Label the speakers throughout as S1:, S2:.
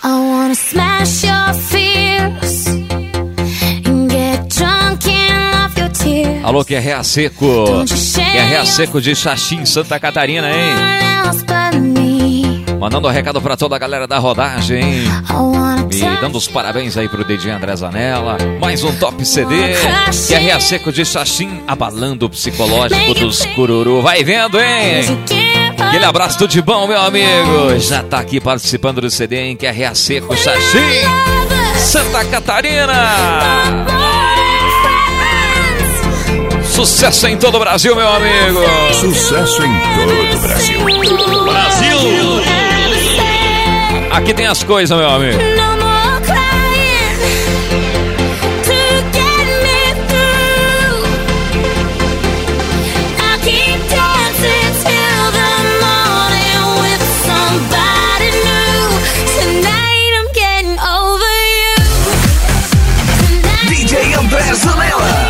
S1: I wanna smash your fears and get drunk and love your tears.
S2: Alô, que é Rea Seco. Que é Rea Seco de Xaxim, Santa Catarina, hein? Mandando um recado pra toda a galera da rodagem, hein? E dando os parabéns aí pro DJ André Zanella. Mais um top CD. Que é Rea Seco de Xaxim, abalando o psicológico dos cururu. Vai vendo, hein? Aquele abraço tudo de bom, meu amigo. Já tá aqui participando do CD, hein? Que é Rea Seco, Xaxim, Santa Catarina. Sucesso em todo o Brasil, meu amigo.
S3: Sucesso em todo o Brasil.
S2: Brasil! Aqui tem as coisas, meu amigo.
S3: DJ André Zanella.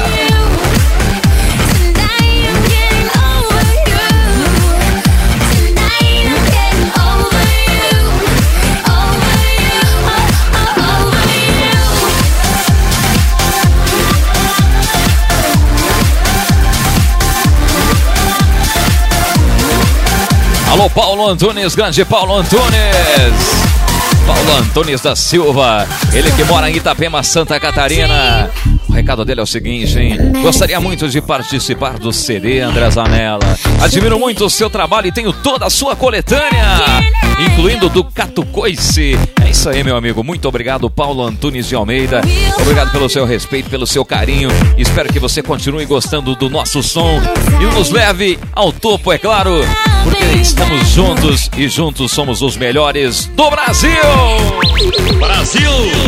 S2: Alô, Paulo Antunes, grande Paulo Antunes. Paulo Antunes da Silva, ele que mora em Itapema, Santa Catarina. O recado dele é o seguinte, hein? Gostaria muito de participar do CD, André Zanella. Admiro muito o seu trabalho e tenho toda a sua coletânea, incluindo do Catucoice. É isso aí, meu amigo. Muito obrigado, Paulo Antunes de Almeida. Obrigado pelo seu respeito, pelo seu carinho. Espero que você continue gostando do nosso som e nos leve ao topo, é claro, porque estamos juntos e juntos somos os melhores do Brasil!
S4: Brasil!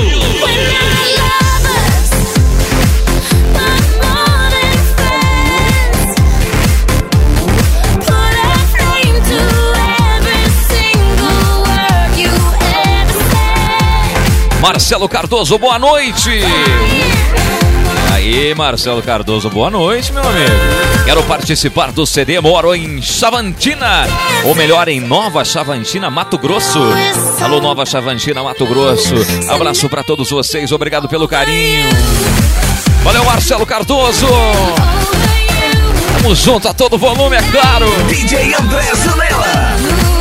S2: Marcelo Cardoso, boa noite! Aí, Marcelo Cardoso, boa noite, meu amigo. Quero participar do CD, moro em Chavantina, ou melhor, em Nova Chavantina, Mato Grosso. Alô, Nova Chavantina, Mato Grosso. Abraço pra todos vocês, obrigado pelo carinho. Valeu, Marcelo Cardoso. Tamo junto a todo volume, é claro.
S3: DJ André Zanella.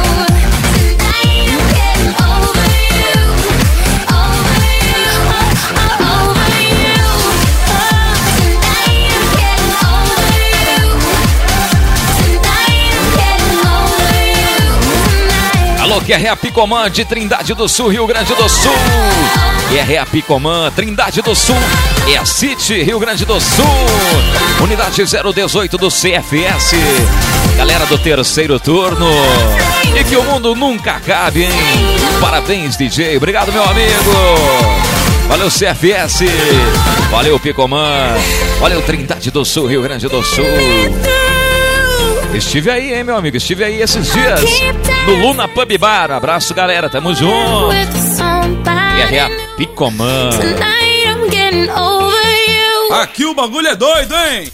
S2: Alô, que é Rea Picomã de Trindade do Sul, Rio Grande do Sul. Que é Rea Picomã, Trindade do Sul, é a City, Rio Grande do Sul. Unidade 018 do CFS. Galera do terceiro turno. E que o mundo nunca acabe, hein? Parabéns, DJ. Obrigado, meu amigo. Valeu, CFS. Valeu, Picomã. Valeu, Trindade do Sul, Rio Grande do Sul. Estive aí, hein, meu amigo? Estive aí esses dias no Luna Pub Bar. Abraço, galera. Tamo junto. E a Rea Picomã.
S4: Aqui o bagulho é doido, hein?